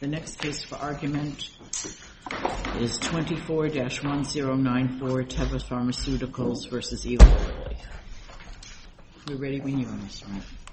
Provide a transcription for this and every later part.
The next case for argument is 24-1094 Teva Pharmaceuticals v. Eli Lilly. We're ready when you are, Mr.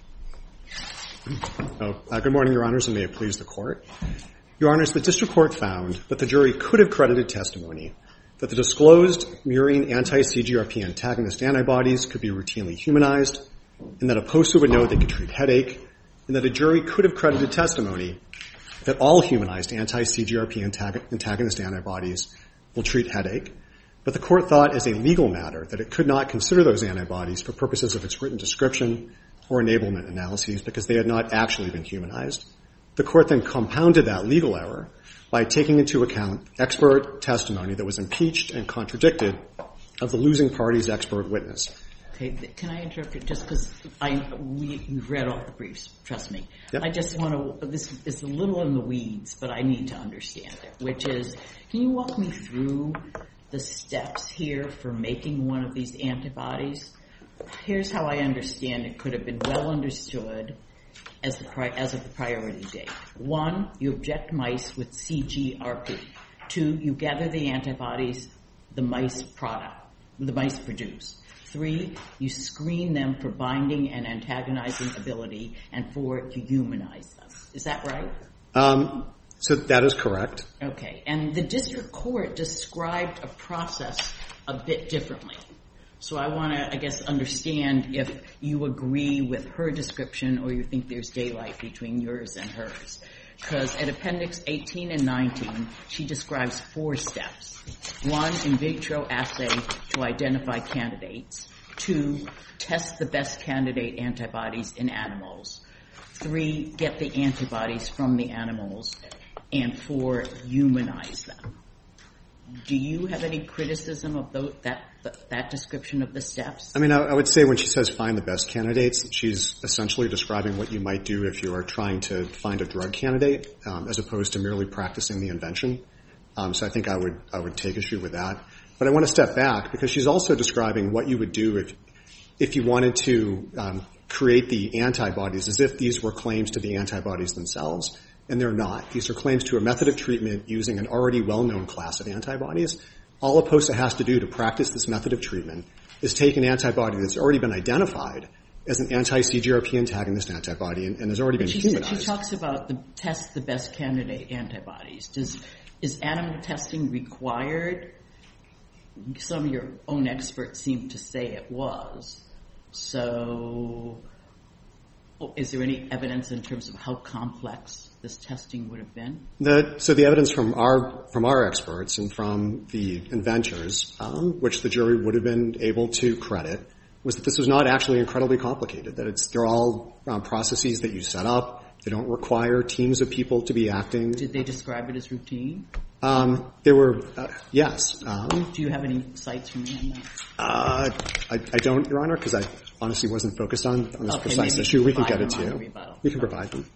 Wright. Good morning, Your Honors, and may it please the Court. Your Honors, the District Court found that the jury could have credited testimony that the disclosed murine anti-CGRP antagonist antibodies could be routinely humanized, and that a POSA would know they could treat headache, and that a jury could have credited testimony that all humanized anti-CGRP antagonist antibodies will treat headache. But the Court thought as a legal matter that it could not consider those antibodies for purposes of its written description or enablement analyses because they had not actually been humanized. The Court then compounded that legal error by taking into account expert testimony that was impeached and contradicted of the losing party's expert witness. Okay, can I interrupt you just because we've read all the briefs, trust me. Yep. I just want to, this is a little in the weeds, but I need to understand it, which is, can you walk me through the steps here for making one of these antibodies? Here's how I understand it could have been well understood as of the priority date. 1, you inject mice with CGRP. 2, you gather the antibodies the mice produce. 3, you screen them for binding and antagonizing ability, and 4, you humanize them. Is that right? So that is correct. Okay, and the district court described a process a bit differently. So I want to, I guess, understand if you agree with her description or you think there's daylight between yours and hers. Because at Appendix 18 and 19, she describes 4 steps. 1, in vitro assay to identify candidates. 2, test the best candidate antibodies in animals. 3, get the antibodies from the animals. And 4, humanize them. Do you have any criticism of that description of the steps? I mean, I would say when she says find the best candidates, she's essentially describing what you might do if you are trying to find a drug candidate, as opposed to merely practicing the invention. So I think I would take issue with that. But I want to step back because she's also describing what you would do if you wanted to create the antibodies as if these were claims to the antibodies themselves. And they're not. These are claims to a method of treatment using an already well-known class of antibodies. All a POSA has to do to practice this method of treatment is take an antibody that's already been identified as an anti-CGRP antagonist antibody and has already been humanized. She talks about test the best candidate antibodies. Is animal testing required? Some of your own experts seem to say it was. So is there any evidence in terms of how complex this testing would have been? So the evidence from our experts and from the inventors, which the jury would have been able to credit, was that this was not actually incredibly complicated, that they're all processes that you set up. They don't require teams of people to be acting. Did they describe it as routine? They were, yes. Do you have any cites from me on that? I don't, Your Honor, because I honestly wasn't focused on this precise issue. We can get it to you. We can provide them.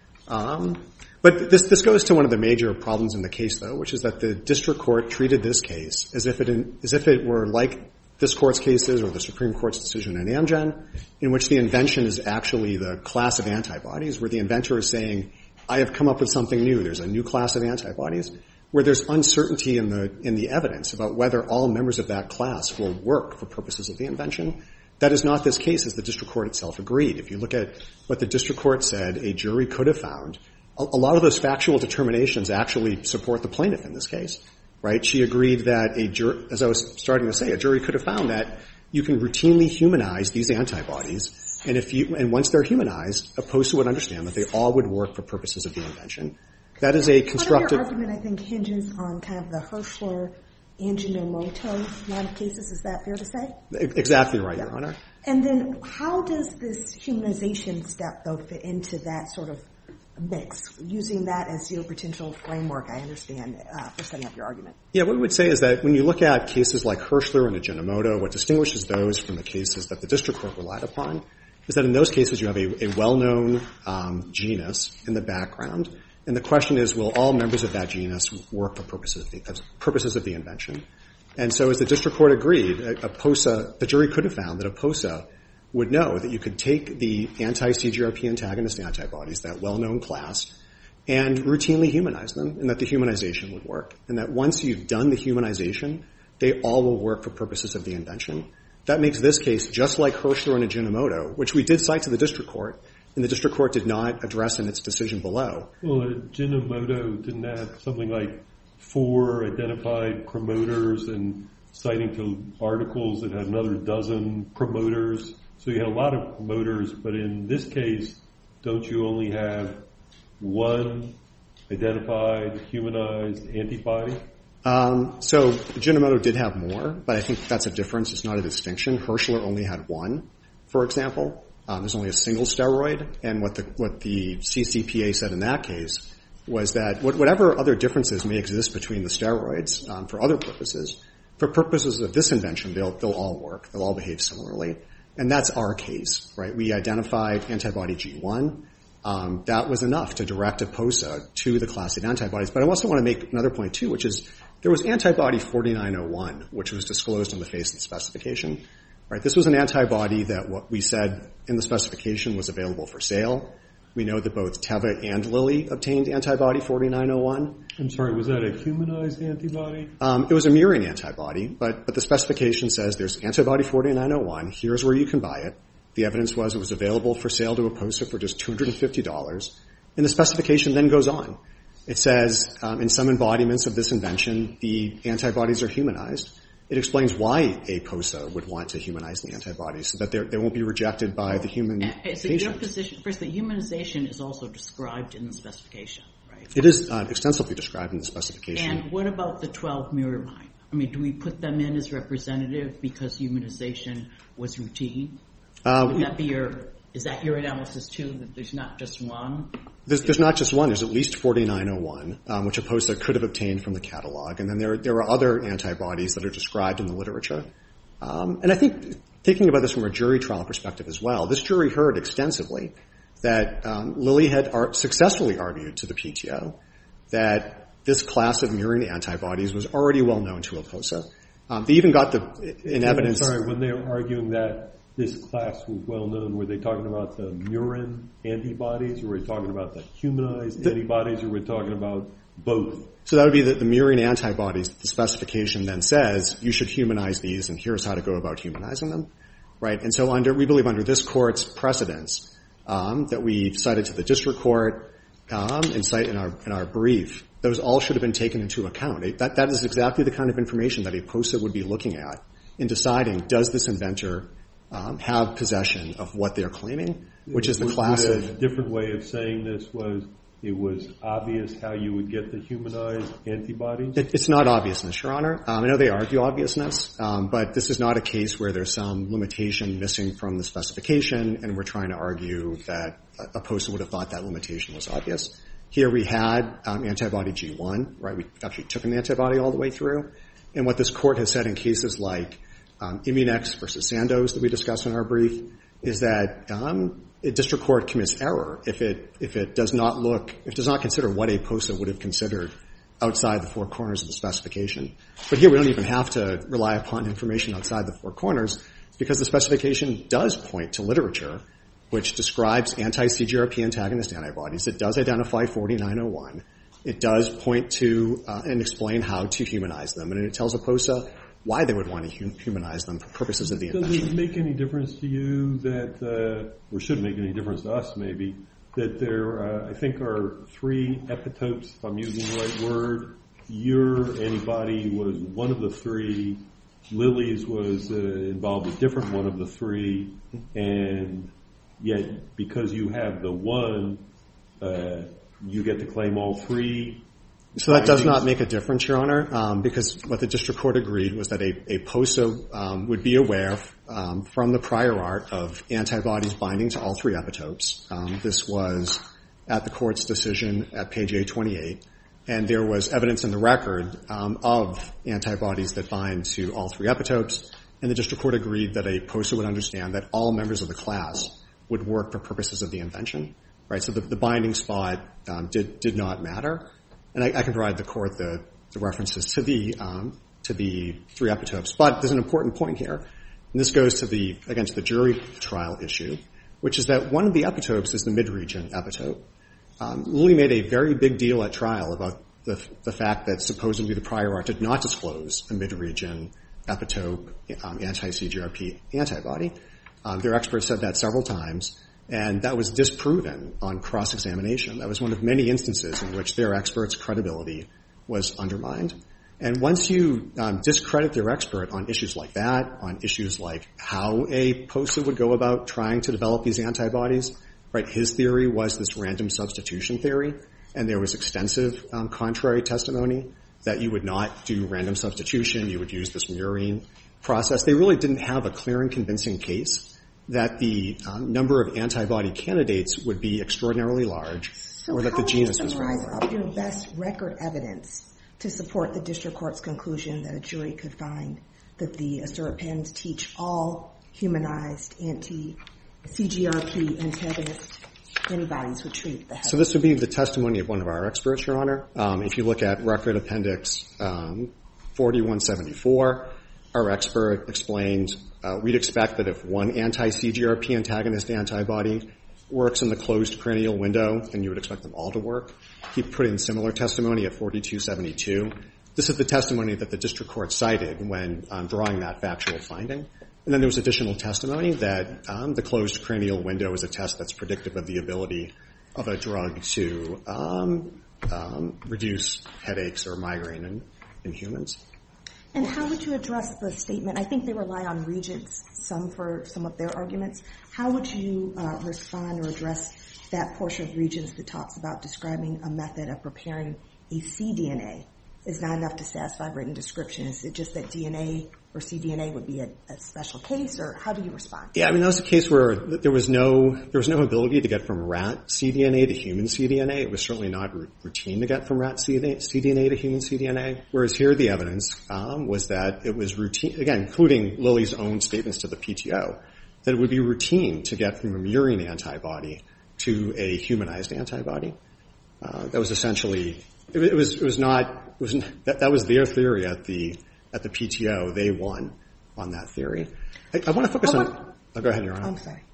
But this goes to one of the major problems in the case, though, which is that the district court treated this case as if it were like this court's cases or the Supreme Court's decision in Amgen, in which the invention is actually the class of antibodies, where the inventor is saying, I have come up with something new. There's a new class of antibodies, where there's uncertainty in the evidence about whether all members of that class will work for purposes of the invention. That is not this case, as the district court itself agreed. If you look at what the district court said a jury could have found, a lot of those factual determinations actually support the plaintiff in this case, right? She agreed that as I was starting to say, a jury could have found that you can routinely humanize these antibodies, and once they're humanized, a POSA would understand that they all would work for purposes of the invention. That is a constructive... Part of your argument, I think, hinges on kind of the Herschler Anginomoto line of cases. Is that fair to say? Exactly right, Your Honor. And then how does this humanization step, though, fit into that sort of mix, using that as your potential framework, I understand, for setting up your argument? Yeah, what we would say is that when you look at cases like Herschler and Anginomoto, what distinguishes those from the cases that the district court relied upon is that in those cases you have a well-known genus in the background, and the question is, will all members of that genus work for purposes of the invention? And so as the district court agreed, the jury could have found that a POSA would know that you could take the anti-CGRP antagonist antibodies, that well-known class, and routinely humanize them, and that the humanization would work. And that once you've done the humanization, they all will work for purposes of the invention. That makes this case just like Hirschler and Ajinomoto, which we did cite to the district court, and the district court did not address in its decision below. Well, Ajinomoto didn't have something like 4 identified promoters and citing to articles that had another dozen promoters. So you had a lot of promoters, but in this case, don't you only have 1 identified, humanized antibody? So Ajinomoto did have more, but I think that's a difference. It's not a distinction. Hirschler only had 1, for example. There's only a single steroid, and what the CCPA said in that case was that whatever other differences may exist between the steroids for other purposes, for purposes of this invention, they'll all work. They'll all behave similarly. And that's our case, right? We identified antibody G1. That was enough to direct a POSA to the class of antibodies. But I also want to make another point, too, which is there was antibody 4901, which was disclosed on the face of the specification. Right? This was an antibody that what we said in the specification was available for sale. We know that both Teva and Lilly obtained antibody 4901. I'm sorry, was that a humanized antibody? It was a murine antibody, but the specification says there's antibody 4901. Here's where you can buy it. The evidence was it was available for sale to a POSA for just $250. And the specification then goes on. It says in some embodiments of this invention, the antibodies are humanized. It explains why a POSA would want to humanize the antibodies so that they won't be rejected by the human patient. Your position, first, the humanization is also described in the specification, right? It is extensively described in the specification. And what about the 12 murine? I mean, do we put them in as representative because humanization was routine? Would that be is that your analysis, too, that there's not just one? There's not just one. There's at least 4901, which a POSA could have obtained from the catalog. And then there are other antibodies that are described in the literature. And I think, thinking about this from a jury trial perspective as well, this jury heard extensively that Lilly had successfully argued to the PTO that this class of murine antibodies was already well known to a POSA. They even got in evidence. I'm sorry, when they were arguing that this class was well known, were they talking about the murine antibodies, or were they talking about the humanized antibodies, or were we talking about both? So that would be the murine antibodies. The specification then says you should humanize these, and here's how to go about humanizing them, right? And so we believe under this court's precedents that we cited to the district court and cite in our brief, those all should have been taken into account. That is exactly the kind of information that a POSA would be looking at in deciding, does this inventor have possession of what they're claiming, which is the class of... A different way of saying this was it was obvious how you would get the humanized antibodies? It's not obviousness, Your Honor. I know they argue obviousness, but this is not a case where there's some limitation missing from the specification, and we're trying to argue that a POSA would have thought that limitation was obvious. Here we had antibody G1, right? We actually took an antibody all the way through. And what this court has said in cases like Immunex versus Sandoz that we discussed in our brief is that a district court commits error if it does not consider what a POSA would have considered outside the 4 corners of the specification. But here we don't even have to rely upon information outside the 4 corners because the specification does point to literature which describes anti-CGRP antagonist antibodies. It does identify 4901. It does point to and explain how to humanize them, and it tells a POSA why they would want to humanize them for purposes of the invention. Does it make any difference to you that, or should make any difference to us maybe, that there, I think, are 3 epitopes, if I'm using the right word. Your antibody was one of the 3. Lilly's was involved a different one of the 3. And yet, because you have the one, you get to claim all 3. So that does not make a difference, Your Honor, because what the district court agreed was that a POSA would be aware from the prior art of antibodies binding to all 3 epitopes. This was at the court's decision at page 828, and there was evidence in the record of antibodies that bind to all 3 epitopes, and the district court agreed that a POSA would understand that all members of the class would work for purposes of the invention. Right, so the binding spot did not matter. And I can provide the court the references to the 3 epitopes. But there's an important point here, and this goes to against the jury trial issue, which is that one of the epitopes is the mid-region epitope. Lilly made a very big deal at trial about the fact that supposedly the prior art did not disclose a mid-region epitope anti-CGRP antibody. Their expert said that several times, and that was disproven on cross-examination. That was one of many instances in which their expert's credibility was undermined. And once you discredit their expert on issues like that, on issues like how a POSA would go about trying to develop these antibodies, right? His theory was this random substitution theory, and there was extensive contrary testimony that you would not do random substitution, you would use this mirroring process. They really didn't have a clear and convincing case that the number of antibody candidates would be extraordinarily large, or that the genus was very large. So how would you summarize your best record evidence to support the district court's conclusion that a jury could find that the Asurapans teach all humanized anti-CGRP antagonist antibodies would treat the head? So this would be the testimony of one of our experts, Your Honor. If you look at Record Appendix 4174, our expert explained we'd expect that if one anti-CGRP antagonist antibody works in the closed cranial window, then you would expect them all to work. He put in similar testimony at 4272. This is the testimony that the district court cited when drawing that factual finding. And then there was additional testimony that the closed cranial window is a test that's predictive of the ability of a drug to reduce headaches or migraine in humans. And how would you address the statement? I think they rely on Regents for some of their arguments. How would you respond or address that portion of Regents that talks about describing a method of preparing a cDNA is not enough to satisfy written description? Is it just that DNA or cDNA would be a special case, or how do you respond? Yeah, I mean, that was a case where there was no ability to get from rat cDNA to human cDNA. It was certainly not routine to get from rat cDNA to human cDNA, whereas here the evidence was that it was routine, again, including Lilly's own statements to the PTO, that it would be routine to get from a murine antibody to a humanized antibody. That was essentially, that was their theory at the PTO. They won on that theory. I want to focus on. Go ahead, Your Honor. I'm sorry.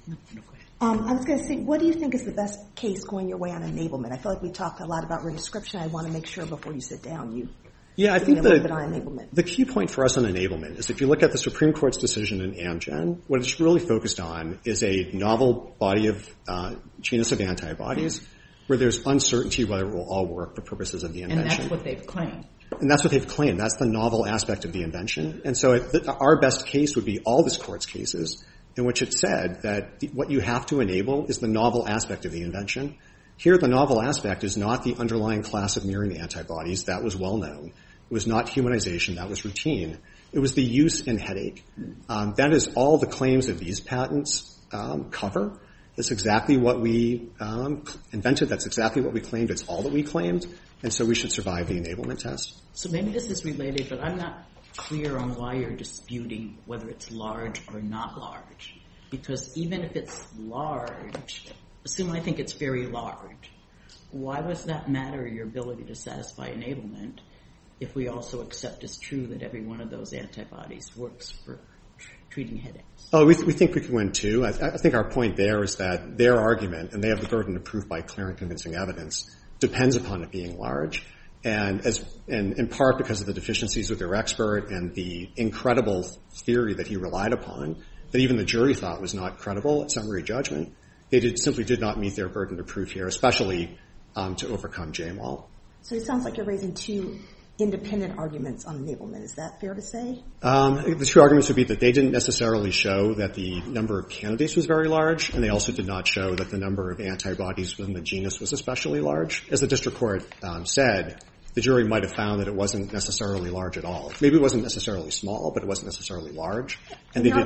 I was going to say, what do you think is the best case going your way on enablement? I feel like we talked a lot about written description. I want to make sure before you sit down I think a little bit on enablement. The key point for us on enablement is if you look at the Supreme Court's decision in Amgen, what it's really focused on is a novel body of genus of antibodies where there's uncertainty whether it will all work for purposes of the invention. And that's what they've claimed. And that's what they've claimed. That's the novel aspect of the invention. And so our best case would be all this Court's cases in which it said that what you have to enable is the novel aspect of the invention. Here, the novel aspect is not the underlying class of murine antibodies. That was well known. It was not humanization. That was routine. It was the use in headache. That is all the claims of these patents cover. That's exactly what we invented. That's exactly what we claimed. It's all that we claimed. And so we should survive the enablement test. So maybe this is related, but I'm not clear on why you're disputing whether it's large or not large. Because even if it's large, I think it's very large, why does that matter, your ability to satisfy enablement, if we also accept as true that every one of those antibodies works for treating headaches? Oh, we think we can win, too. I think our point there is that their argument, and they have the burden of proof by clear and convincing evidence, depends upon it being large. And in part because of the deficiencies with their expert and the incredible theory that he relied upon, that even the jury thought was not credible at summary judgment, they simply did not meet their burden of proof here, especially to overcome JMAL. So it sounds like you're raising two independent arguments on enablement. Is that fair to say? The two arguments would be that they didn't necessarily show that the number of candidates was very large, and they also did not show that the number of antibodies within the genus was especially large. As the district court said, the jury might have found that it wasn't necessarily large at all. Maybe it wasn't necessarily small, but it wasn't necessarily large. And they didn't.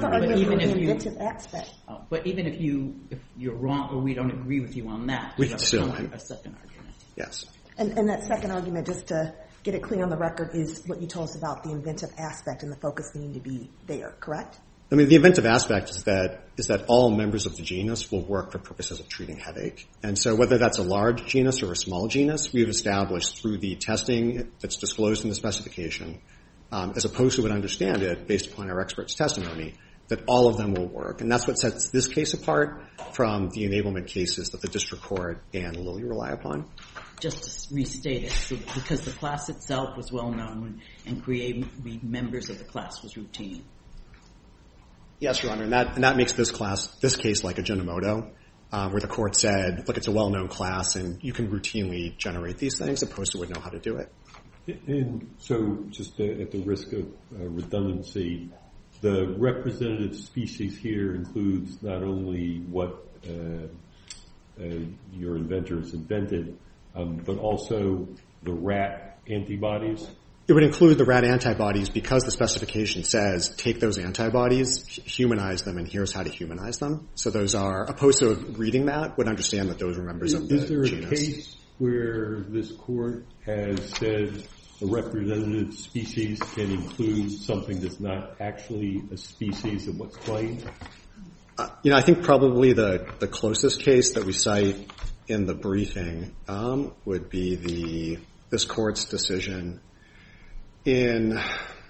But even if you're wrong or we don't agree with you on that, we have still a second argument. Yes. And that second argument, just to get it clear on the record, is what you told us about the inventive aspect and the focus needing to be there, correct? I mean, the inventive aspect is that all members of the genus will work for purposes of treating headache. And so whether that's a large genus or a small genus, we've established through the testing that's disclosed in the specification, as opposed to what I understand it, based upon our expert's testimony, that all of them will work. And that's what sets this case apart from the enablement cases that the district court and Lilly rely upon. Just to restate it, so because the class itself was well known and creating members of the class was routine. Yes, Your Honor, and that makes this case like a Ajinomoto, where the court said, look, it's a well-known class and you can routinely generate these things. A POSA would know how to do it. And so just at the risk of redundancy, the representative species here includes not only what your inventors invented, but also the rat antibodies? It would include the rat antibodies because the specification says take those antibodies, humanize them, and here's how to humanize them. So those are, a POSA reading that would understand that those are members of the genus. Is there a case where this court has said a representative species can include something that's not actually a species of what's claimed? I think probably the closest case that we cite in the briefing would be this court's decision in,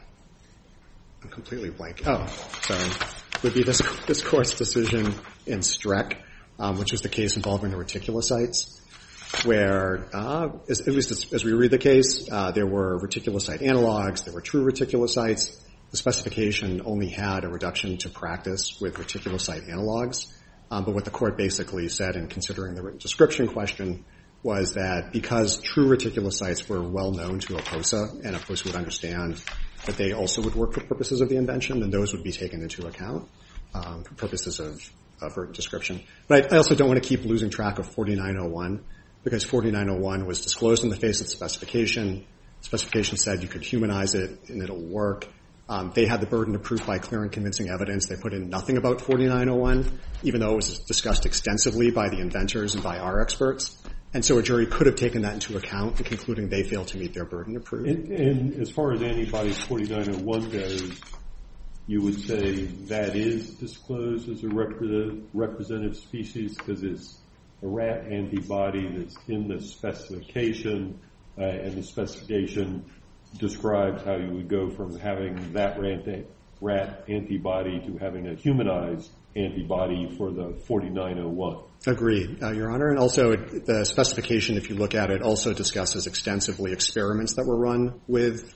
I'm completely blank. Would be this court's decision in Streck, which was the case involving the reticulocytes, where, at least as we read the case, there were reticulocyte analogs, there were true reticulocytes. The specification only had a reduction to practice with reticulocyte analogs. But what the court basically said in considering the written description question was that because true reticulocytes were well known to a POSA, and a POSA would understand that they also would work for purposes of the invention, then those would be taken into account for purposes of written description. But I also don't want to keep losing track of 4901, because 4901 was disclosed in the face of the specification. The specification said you could humanize it and it'll work. They had the burden of proof by clear and convincing evidence. They put in nothing about 4901, even though it was discussed extensively by the inventors and by our experts. And so a jury could have taken that into account in concluding they failed to meet their burden of proof. And as far as antibodies 4901 goes, you would say that is disclosed as a representative species because it's a rat antibody that's in the specification, and the specification describes how you would go from having that rat antibody to having a humanized antibody for the 4901. Agreed, Your Honor. And also the specification, if you look at it, also discusses extensively experiments that were run with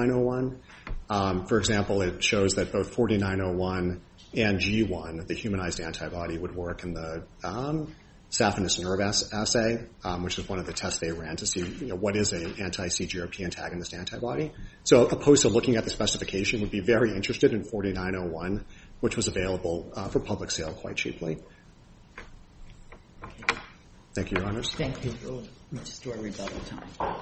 4901. For example, it shows that both 4901 and G1, the humanized antibody, would work in the saphenous nerve assay, which is one of the tests they ran to see what is an anti-CGRP antagonist antibody. So a POSA looking at the specification would be very interested in 4901, which was available for public sale quite cheaply. Thank you, Your Honors. Thank you. We'll just do our rebuttal time.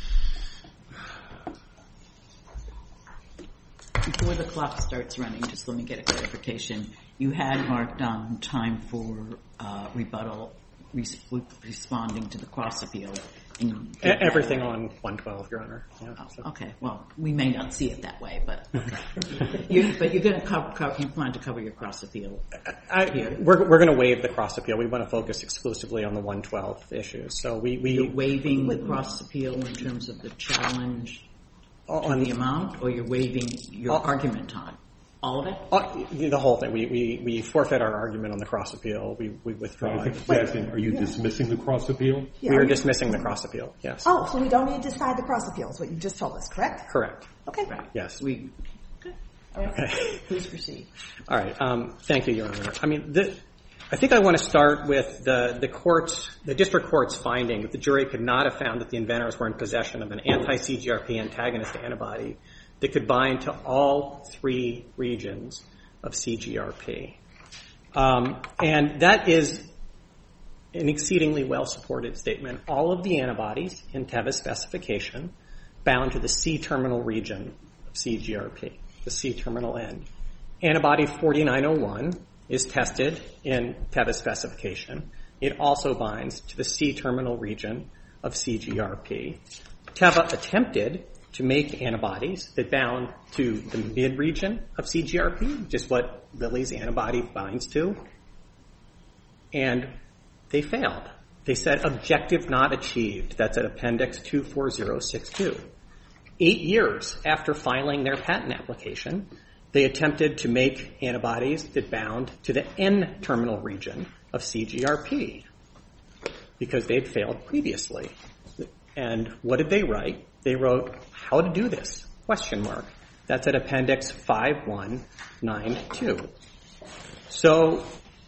Before the clock starts running, just let me get a clarification. You had marked on time for rebuttal responding to the cross appeal. Everything on 112, Your Honor. Yeah, so. Okay. Well, we may not see it that way, but okay. But you're going to you plan to cover your cross appeal here. We're going to waive the cross appeal. We want to focus exclusively on the 112 issues. So you're waiving the cross appeal in terms of the challenge on the amount, or you're waiving your argument time? All of it? The whole thing. We forfeit our argument on the cross appeal. We withdraw. I think he's asking, are you dismissing the cross appeal? Yeah, we are dismissing the cross appeal, yes. Oh, so we don't need to decide the cross appeal is what you just told us, correct? Correct. Okay. Right. Yes. Good. All right. Okay. Please proceed. All right. Thank you, Your Honor. I mean, I think I want to start with the district court's finding that the jury could not have found that the inventors were in possession of an anti-CGRP antagonist antibody that could bind to all three regions of CGRP. And that is an exceedingly well-supported statement. All of the antibodies in Teva's specification bound to the C-terminal region of CGRP, the C-terminal end. Antibody 4901 is tested in Teva's specification. It also binds to the C-terminal region of CGRP. Teva attempted to make antibodies that bound to the mid-region of CGRP, which is what Lilly's antibody binds to, and they failed. They said objective not achieved. That's at Appendix 24062. 8 years after filing their patent application, they attempted to make antibodies that bound to the N-terminal region of CGRP because they'd failed previously. And what did they write? They wrote, how to do this? ? That's at Appendix 5192. So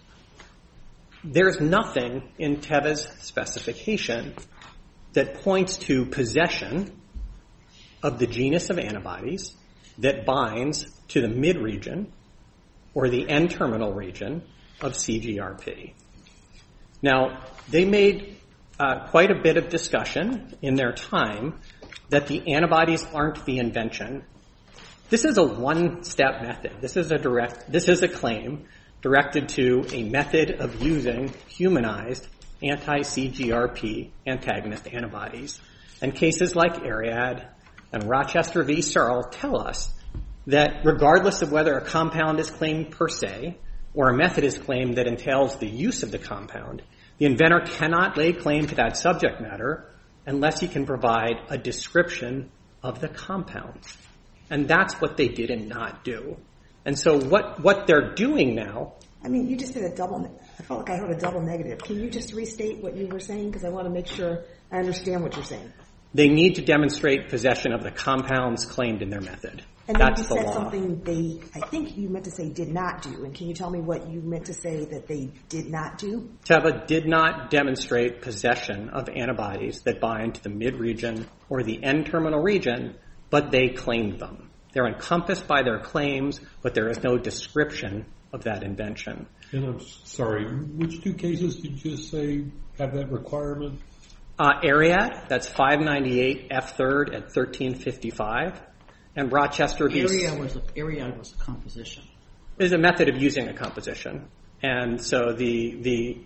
there's nothing in Teva's specification that points to possession of the genus of antibodies that binds to the mid-region or the N-terminal region of CGRP. Now, they made quite a bit of discussion in their time that the antibodies aren't the invention. This is a one-step method. This is a claim directed to a method of using humanized anti-CGRP antagonist antibodies. And cases like Ariad and Rochester v. Searle tell us that regardless of whether a compound is claimed per se or a method is claimed that entails the use of the compound, the inventor cannot lay claim to that subject matter unless he can provide a description of the compounds. And that's what they did and not do. And so what they're doing now... I mean, you just did I felt like I heard a double negative. Can you just restate what you were saying? Because I want to make sure I understand what you're saying. They need to demonstrate possession of the compounds claimed in their method. And that's then you said something I think you meant to say did not do. And can you tell me what you meant to say that they did not do? Teva did not demonstrate possession of antibodies that bind to the mid-region or the N-terminal region, but they claimed them. They're encompassed by their claims, but there is no description of that invention. And I'm sorry, which two cases did you just say have that requirement? Ariad, that's 598 F3rd at 1355. And Rochester v. Ariad was a composition. Is a method of using a composition. And so the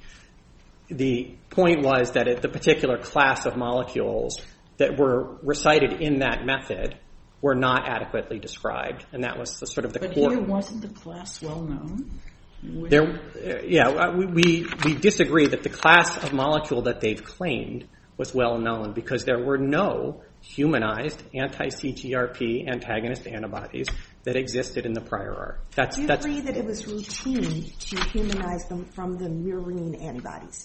point was that the particular class of molecules that were recited in that method were not adequately described. And that was the sort of the but core. But here wasn't the class well known? We disagree that the class of molecule that they've claimed was well known because there were no humanized anti-CGRP antagonist antibodies that existed in the prior art. Do you agree that it was routine to humanize them from the murine antibodies?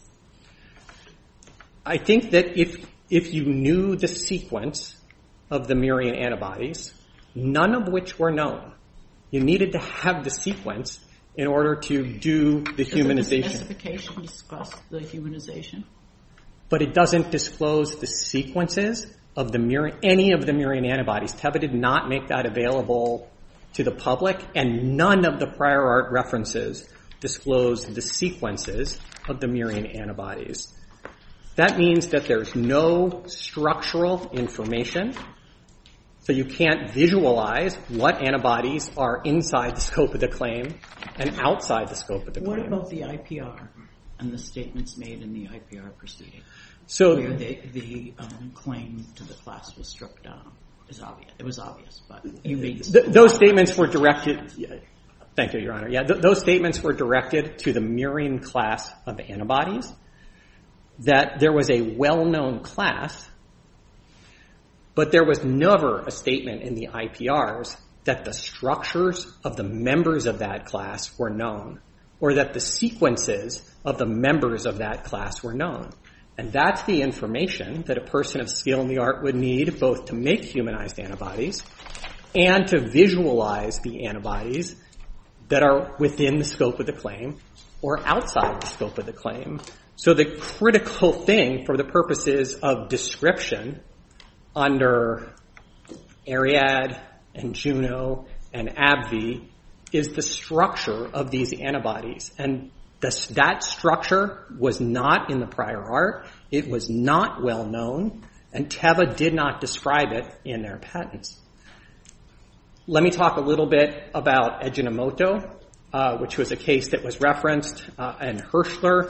I think that if you knew the sequence of the murine antibodies, none of which were known, you needed to have the sequence in order to do the humanization. Does the specification discuss the humanization? But it doesn't disclose the sequences of any of the murine antibodies. Teva did not make that available to the public, and none of the prior art references disclose the sequences of the murine antibodies. That means that there's no structural information, so you can't visualize what antibodies are inside the scope of the claim and outside the scope of the claim. What about the IPR and the statements made in the IPR proceeding? So where the claim to the class was struck down. It was obvious, but you made those statements were directed. Thank you, Your Honor. Yeah, those statements were directed to the murine class of antibodies. That there was a well-known class, but there was never a statement in the IPRs that the structures of the members of that class were known, or that the sequences of the members of that class were known. And that's the information that a person of skill in the art would need both to make humanized antibodies and to visualize the antibodies that are within the scope of the claim or outside the scope of the claim. So the critical thing for the purposes of description under Ariad and Juno and AbbVie is the structure of these antibodies. And that structure was not in the prior art. It was not well known, and Teva did not describe it in their patents. Let me talk a little bit about Ejinomoto, which was a case that was referenced in Hirschler.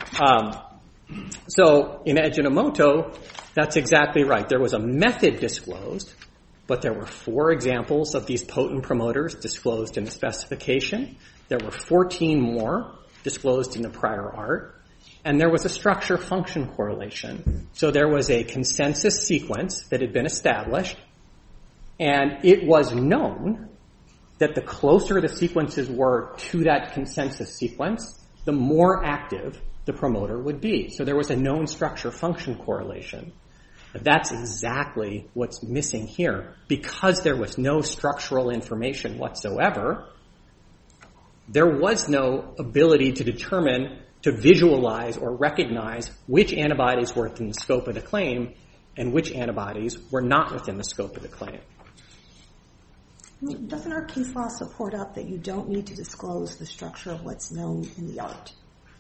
So in Ejinomoto, that's exactly right. There was a method disclosed, but there were 4 examples of these potent promoters disclosed in the specification. There were 14 more disclosed in the prior art, and there was a structure-function correlation. So there was a consensus sequence that had been established, and it was known that the closer the sequences were to that consensus sequence, the more active the promoter would be. So there was a known structure-function correlation. That's exactly what's missing here. Because there was no structural information whatsoever, there was no ability to determine, to visualize or recognize which antibodies were within the scope of the claim and which antibodies were not within the scope of the claim. Doesn't our case law support up that you don't need to disclose the structure of what's known in the art?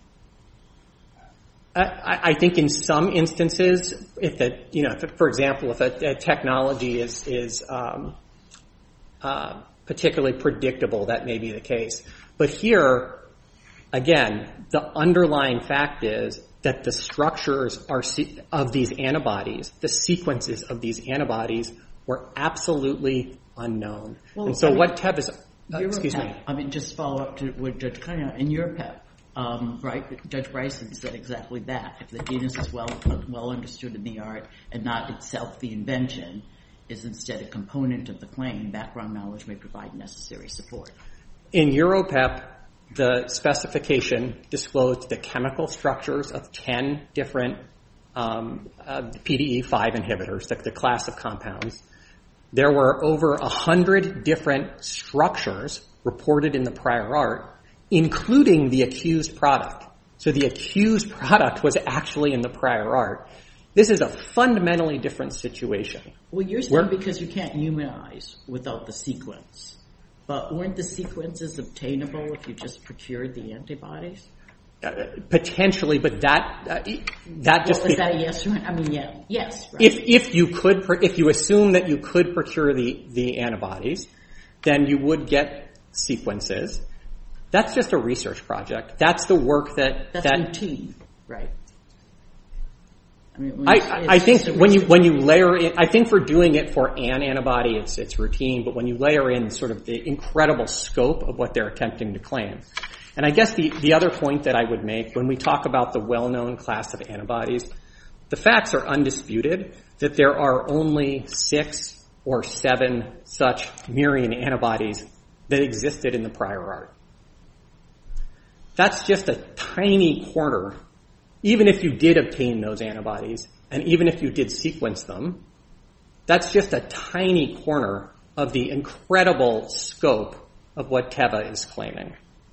I think in some instances, for example, if a technology is particularly predictable, that may be the case. But here, again, the underlying fact is that the structures of these antibodies, the sequences of these antibodies, were absolutely unknown. Well, and so what TEV is... excuse PEP, me. I mean, just follow up to what Judge Kanya, in your PEP, right? Judge Bryson said exactly that. If the genus is well understood in the art and not itself the invention, is instead a component of the claim, background knowledge may provide necessary support. In EuroPEP, the specification disclosed the chemical structures of 10 different PDE5 inhibitors, the class of compounds. There were over 100 different structures reported in the prior art, including the accused product. So the accused product was actually in the prior art. This is a fundamentally different situation. Well, you're saying because you can't humanize without the sequence. But weren't the sequences obtainable if you just procured the antibodies? Potentially, but that just... Is that a yes or no? I mean, yeah, yes. Right? If you assume that you could procure the antibodies, then you would get sequences. That's just a research project. That's the work that... That's routine, right? I mean, I think when you layer in, I think for doing it for an antibody, it's routine. But when you layer in sort of the incredible scope of what they're attempting to claim, and I guess the other point that I would make when we talk about the well-known class of antibodies, the facts are undisputed that there are only 6 or 7 such murine antibodies that existed in the prior art. That's just a tiny corner. Even if you did obtain those antibodies, and even if you did sequence them, that's just a tiny corner of the incredible scope of what Teva is claiming.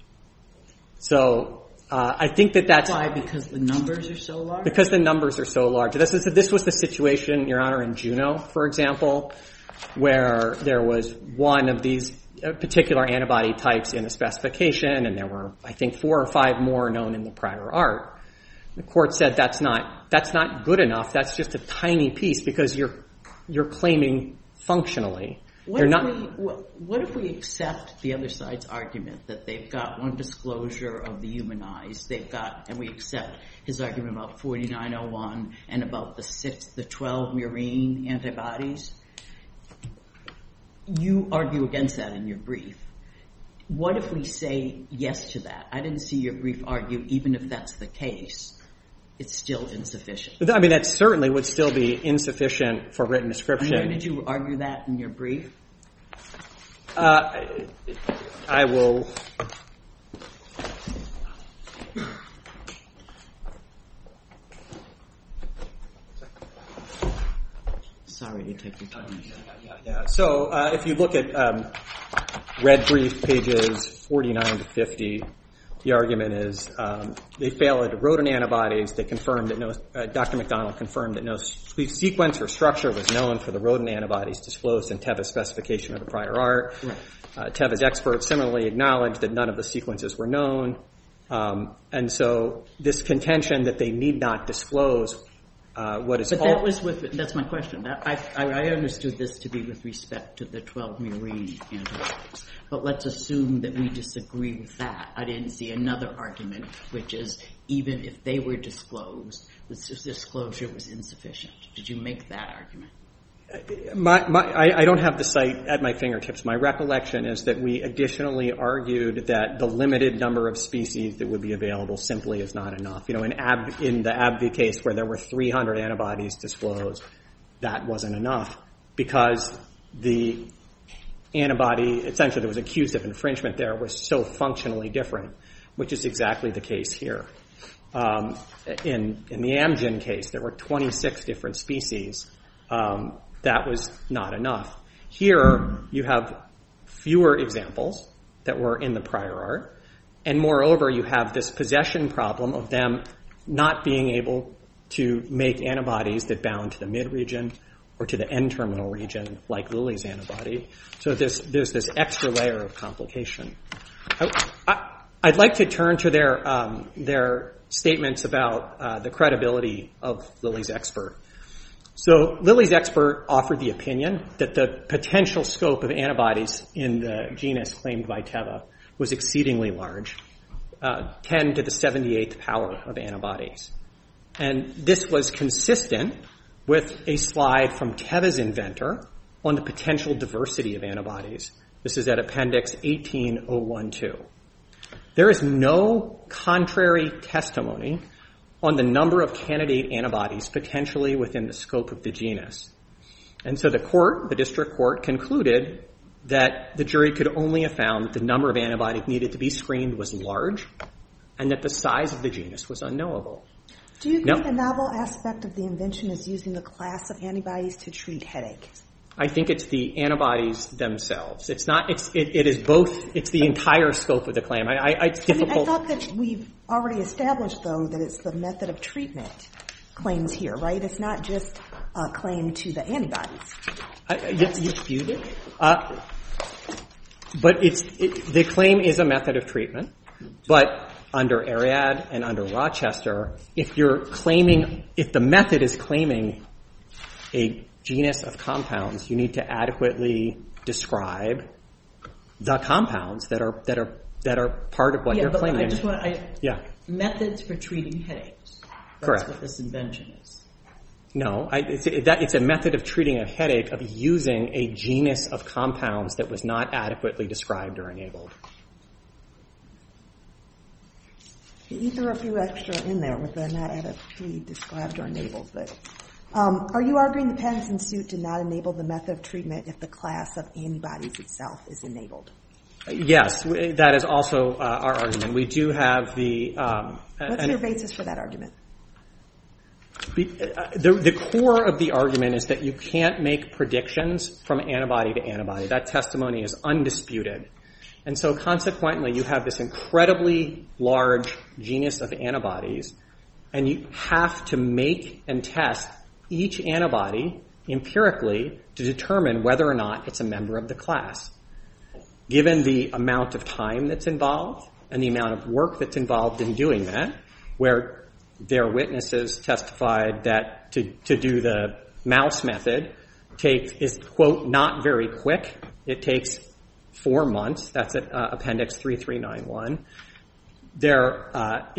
So I think that's... Why? Because the numbers are so large? Because the numbers are so large. This was the situation, Your Honor, in Juno, for example, where there was one of these particular antibody types in the specification, and there were, I think, 4 or 5 more known in the prior art. The court said that's not good enough. That's just a tiny piece because you're claiming functionally. What if we accept the other side's argument that they've got one disclosure of the humanized, and we accept his argument about 4901 and about the 12 murine antibodies? You argue against that in your brief. What if we say yes to that? I didn't see your brief argue, even if that's the case, it's still insufficient. I mean, that certainly would still be insufficient for written description. And where did you argue that in your brief? I will... Sorry to take your time. Yeah. So if you look at red brief pages 49 to 50, the argument is they failed at rodent antibodies. They confirmed that Dr. McDonald confirmed that no sequence or structure was known for the rodent antibodies disclosed in Teva's specification of the prior art. Right. Teva's experts similarly acknowledged that none of the sequences were known. And so this contention that they need not disclose what is... But that's my question. I understood this to be with respect to the 12 murine antibodies. But let's assume that we disagree with that. I didn't see another argument, which is even if they were disclosed, this disclosure was insufficient. Did you make that argument? I don't have the site at my fingertips. My recollection is that we additionally argued that the limited number of species that would be available simply is not enough. In the AbbVie case where there were 300 antibodies disclosed, that wasn't enough because the antibody, essentially there was accused of infringement there, was so functionally different, which is exactly the case here. In the Amgen case, there were 26 different species. That was not enough. Here, you have fewer examples that were in the prior art, and moreover, you have this possession problem of them not being able to make antibodies that bound to the mid-region or to the N-terminal region, like Lilly's antibody. So there's this extra layer of complication. I'd like to turn to their statements about the credibility of Lilly's expert. So Lilly's expert offered the opinion that the potential scope of antibodies in the genus claimed by Teva was exceedingly large, 10 to the 78th power of antibodies. And this was consistent with a slide from Teva's inventor on the potential diversity of antibodies. This is at Appendix 18012. There is no contrary testimony on the number of candidate antibodies potentially within the scope of the genus. And so the district court, concluded that the jury could only have found that the number of antibodies needed to be screened was large and that the size of the genus was unknowable. Do you think the novel aspect of the invention is using the class of antibodies to treat headache? I think it's the antibodies themselves. It's not. It is both. It's the entire scope of the claim. It's difficult. I thought that we've already established, though, that it's the method of treatment claims here, right? It's not just a claim to the antibodies. That's disputed. But the claim is a method of treatment. But under Ariad and under Rochester, if the method is claiming a genus of compounds, you need to adequately describe the compounds that are part of what you're claiming. Methods for treating headaches. That's correct. What this invention is. No, it's a method of treating a headache of using a genus of compounds that was not adequately described or enabled. You threw a few extra in there with the not adequately described or enabled, but are you arguing the patents in suit did not enable the method of treatment if the class of antibodies itself is enabled? Yes, that is also our argument. We do have the... What's your basis for that argument? The core of the argument is that you can't make predictions from antibody to antibody. That testimony is undisputed. And so consequently, you have this incredibly large genus of antibodies, and you have to make and test each antibody empirically to determine whether or not it's a member of the class. Given the amount of time that's involved and the amount of work that's involved in doing that, where their witnesses testified that to do the mouse method is, quote, not very quick. It takes 4 months. That's at Appendix 3391. Their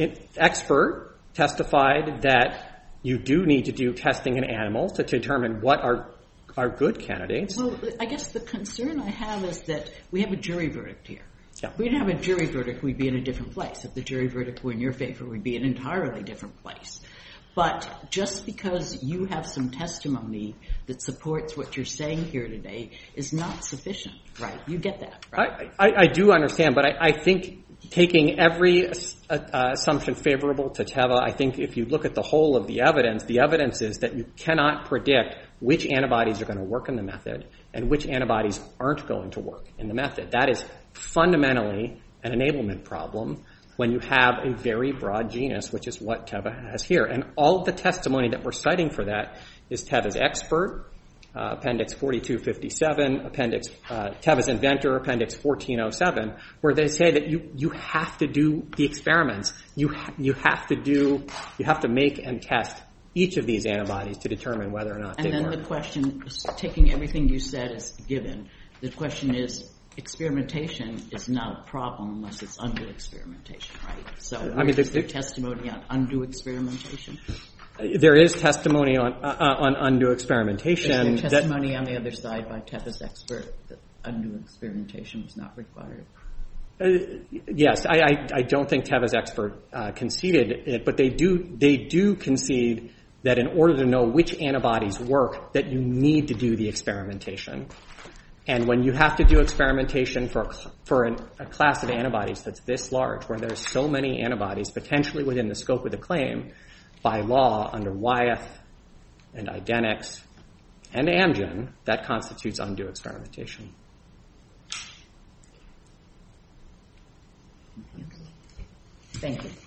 expert testified that you do need to do testing in animals to determine what are good candidates. Well, I guess the concern I have is that we have a jury verdict here. Yeah. If we didn't have a jury verdict, we'd be in a different place. If the jury verdict were in your favor, we'd be in an entirely different place. But just because you have some testimony that supports what you're saying here today is not sufficient, right? You get that, right? I do understand, but I think taking every assumption favorable to Teva, I think if you look at the whole of the evidence is that you cannot predict which antibodies are going to work in the method and which antibodies aren't going to work in the method. That is fundamentally an enablement problem when you have a very broad genus, which is what Teva has here. And all of the testimony that we're citing for that is Teva's expert, Appendix 4257, Teva's inventor, Appendix 1407, where they say that you have to do the experiments. You have to make and test each of these antibodies to determine whether or not they work. And then the question, taking everything you said as given, the question is, experimentation is not a problem unless it's undue experimentation, right? So is there testimony on undue experimentation? There is testimony on undue experimentation. Is there testimony on the other side by Teva's expert that undue experimentation was not required? Yes, I don't think Teva's expert conceded it, but they do concede that in order to know which antibodies work, that you need to do the experimentation. And when you have to do experimentation for a class of antibodies that's this large, where there's so many antibodies potentially within the scope of the claim, by law under Wyeth and Idenix and Amgen, that constitutes undue experimentation. Thank you.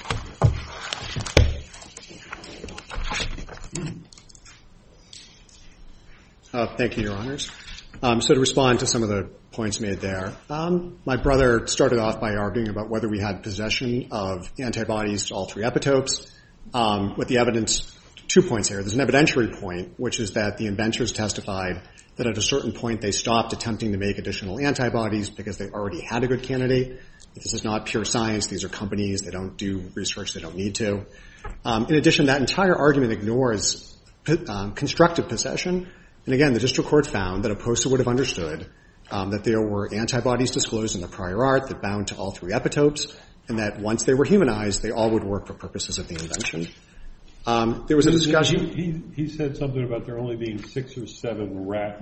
Thank you, Your Honors. So to respond to some of the points made there, my brother started off by arguing about whether we had possession of antibodies to all three epitopes. With the evidence, 2 points here. There's an evidentiary point, which is that the inventors testified that at a certain point they stopped attempting to make additional antibodies because they already had a good candidate. This is not pure science. These are companies. They don't do research they don't need to. In addition, that entire argument ignores constructive possession. And again, the district court found that Oposa would have understood that there were antibodies disclosed in the prior art that bound to all three epitopes, and that once they were humanized, they all would work for purposes of the invention. There was a discussion. He said something about there only being 6 or 7 rat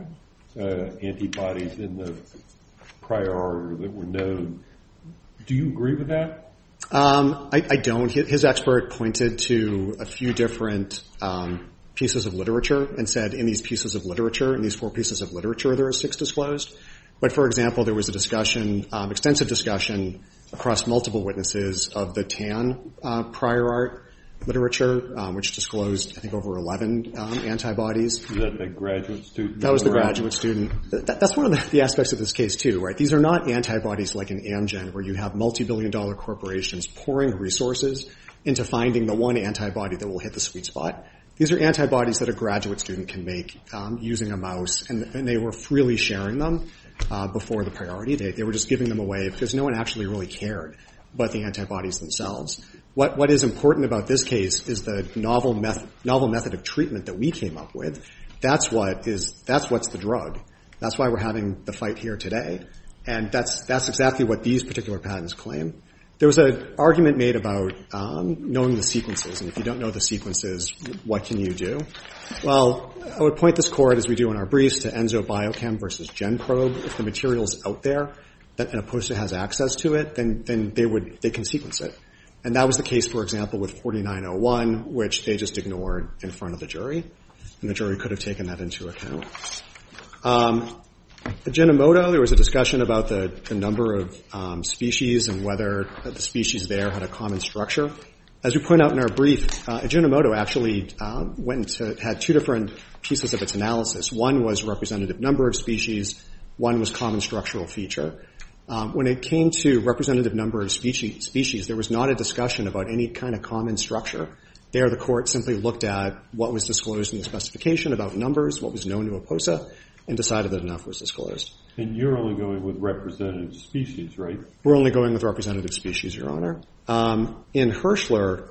antibodies in the prior art that were known. Do you agree with that? I don't. His expert pointed to a few different pieces of literature and said in these pieces of literature, in these 4 pieces of literature, there are 6 disclosed. But, for example, there was a discussion, extensive discussion across multiple witnesses of the TAN prior art literature, which disclosed, I think, over 11 antibodies. Is that the graduate student? That was the graduate student. That's one of the aspects of this case, too, right? These are not antibodies like in Amgen, where you have multi-billion-dollar corporations pouring resources into finding the one antibody that will hit the sweet spot. These are antibodies that a graduate student can make using a mouse, and they were freely sharing them before the priority date. They were just giving them away because no one actually really cared about the antibodies themselves. What is important about this case is the novel method of treatment that we came up with. That's what's the drug. That's why we're having the fight here today, and that's exactly what these particular patents claim. There was an argument made about knowing the sequences, and if you don't know the sequences, what can you do? Well, I would point this court, as we do in our briefs, to Enzo Biochem versus GenProbe. If the material's out there and Oposa has access to it, then they can sequence it. And that was the case, for example, with 4901, which they just ignored in front of the jury, and the jury could have taken that into account. Ajinomoto, there was a discussion about the number of species and whether the species there had a common structure. As we point out in our brief, Ajinomoto actually had 2 different pieces of its analysis. One was representative number of species. One was common structural feature. When it came to representative number of species, there was not a discussion about any kind of common structure. There, the court simply looked at what was disclosed in the specification about numbers, what was known to Oposa, and decided that enough was disclosed. And you're only going with representative species, right? We're only going with representative species, Your Honor. In Hirschler,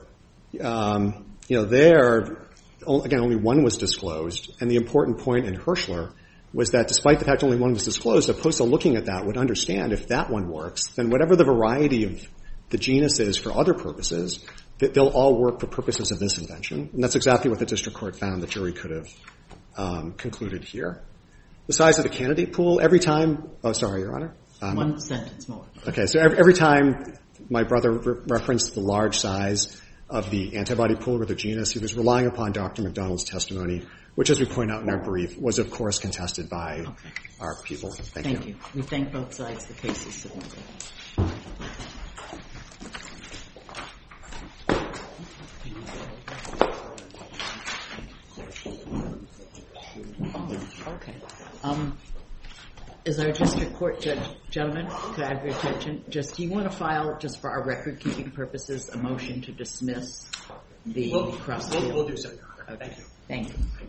there, again, only one was disclosed, and the important point in Hirschler was that despite the fact only one was disclosed, Oposa looking at that would understand if that one works, then whatever the variety of the genus is for other purposes, that they'll all work for purposes of this invention. And that's exactly what the district court found the jury could have concluded here. The size of the candidate pool, every time — oh, sorry, Your Honor. One sentence more. Okay, so every time my brother referenced the large size of the antibody pool or the genus, he was relying upon Dr. McDonald's testimony, which, as we point out in our brief, was, of course, contested by our people. Thank you. We thank both sides. The case is submitted. Okay. Is our district court judge, gentlemen, could I have your attention? Do you want to file, just for our record-keeping purposes, a motion to dismiss the cross-appeal? We'll do so. Okay. Thank you.